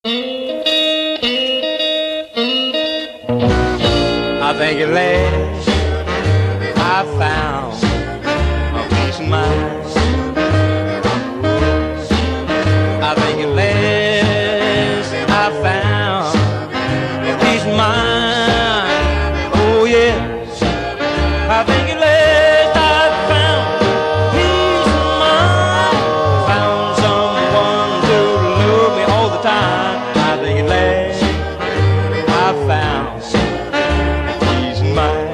I think at last I found a peace of mind. I think at last I found a peace of mind. Oh yes, I think at last I found peace of mind. Found someone to love me all the time. I think at last I found peace of mind.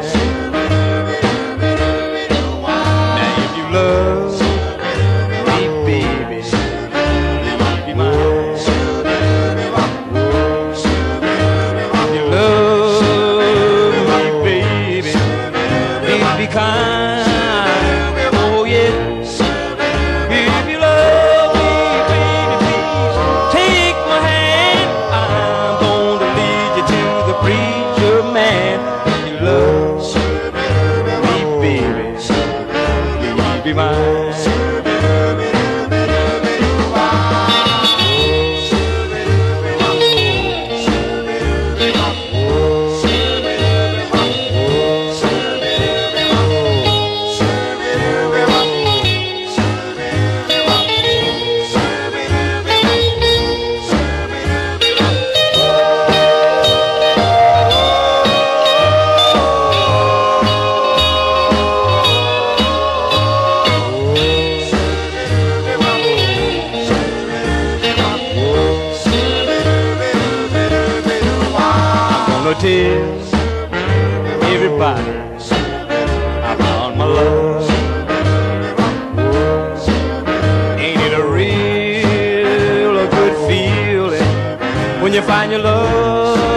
Now if you love me, baby, please be mine. If you love me, baby, please be kind. Oh yes. If you love me, baby, please take my hand. I'm gonna lead you to the preacher man. If you love me, baby, please be mine. Tell everybody I found my love. Ain't it a real good feeling when you find your love?